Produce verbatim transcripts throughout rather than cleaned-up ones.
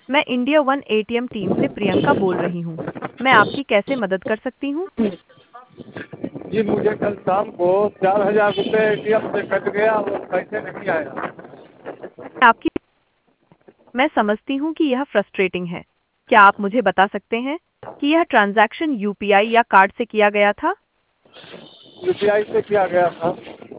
मैं India one ATM team से प्रियंका बोल रही हूँ। मैं आपकी कैसे मदद कर सकती हूँ? जी मुझे कल शाम को चार हजार रुपये ए टी एम से कट गया और पैसे नहीं आया। आपकी मैं समझती हूँ कि यह फ्रस्ट्रेटिंग है। क्या आप मुझे बता सकते हैं कि यह ट्रांजैक्शन यूपीआई या कार्ड से किया गया था? यू पी आई से किया गया था।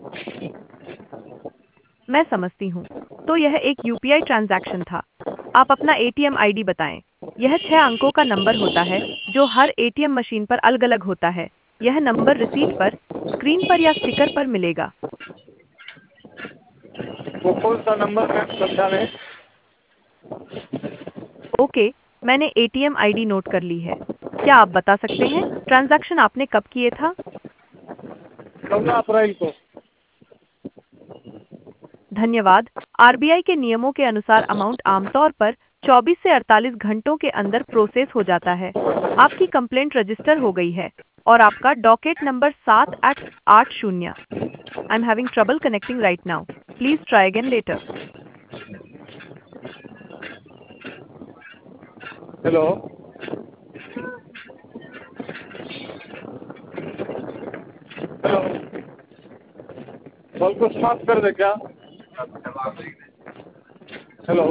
मैं समझती हूँ। तो यह एक यूपीआई ट्रांजैक्शन था। आप अपना एटीएम आईडी बताएं। यह छह अंकों का नंबर होता है जो हर एटीएम मशीन पर अलग-अलग होता है। यह नंबर रिसीट पर, स्क्रीन पर या स्टिकर पर मिलेगा। वो कौन सा नंबर है समझा नहीं। ओके, मैंने एटीएम आईडी नोट कर ली है। क्या आप बता सकते हैं ट्रांजैक्शन आपने कब किए था? चौदह अप्रैल को। धन्यवाद। आरबीआई के नियमों के अनुसार अमाउंट आमतौर पर चौबीस से अड़तालीस घंटों के अंदर प्रोसेस हो जाता है। आपकी कंप्लेंट रजिस्टर हो गई है और आपका डॉकेट नंबर सात आठ आठ शून्य। I am having trouble connecting right now. Please try again later. Hello. Hello. Call को समाप्त कर दे क्या? हेलो।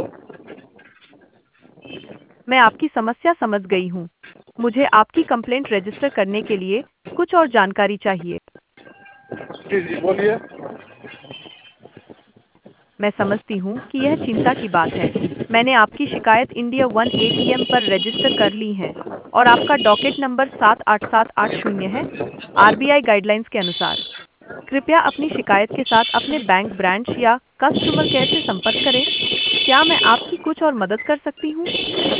मैं आपकी समस्या समझ गई हूँ। मुझे आपकी कंप्लेंट रजिस्टर करने के लिए कुछ और जानकारी चाहिए। जी जी बोलिए। मैं समझती हूँ कि यह चिंता की बात है। मैंने आपकी शिकायत इंडिया वन एटीएम पर रजिस्टर कर ली है और आपका डॉकेट नंबर सात आठ सात आठ शून्य है। आरबीआई गाइडलाइंस के अनुसार कृपया अपनी शिकायत के साथ अपने बैंक ब्रांच या कस्टमर केयर से संपर्क करें। क्या मैं आपकी कुछ और मदद कर सकती हूँ?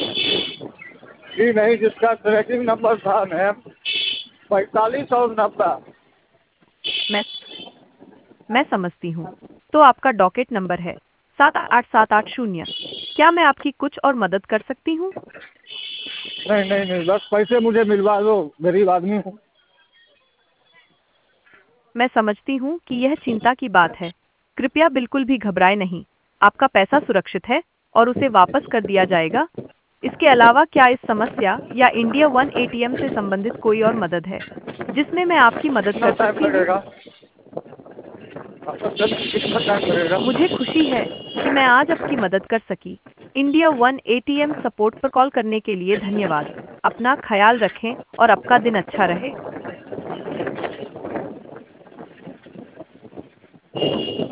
जी नहीं, जिसका ट्रैकिंग नंबर था मैम पैंतालीस और नब्बे। मैं मैं समझती हूँ। तो आपका डॉकेट नंबर है सात आठ सात आठ शून्य। क्या मैं आपकी कुछ और मदद कर सकती हूँ? नहीं नहीं नहीं, बस पैसे मुझे मिलवा दो, गरीब आदमी हूँ। मैं समझती हूँ कि यह चिंता की बात है। कृपया बिल्कुल भी घबराएं नहीं। आपका पैसा सुरक्षित है और उसे वापस कर दिया जाएगा। इसके अलावा क्या इस समस्या या इंडिया वन एटीएम से संबंधित कोई और मदद है जिसमें मैं आपकी मदद कितना कर टाइम सकती हूँ? लगेगा? आपका सर कितना टाइम लगेगा? मुझे खुशी है कि मैं आज आपकी मदद कर सकी। इंडिया वन एटीएम सपोर्ट पर कॉल करने के लिए धन्यवाद। अपना ख्याल रखें और आपका दिन अच्छा रहे।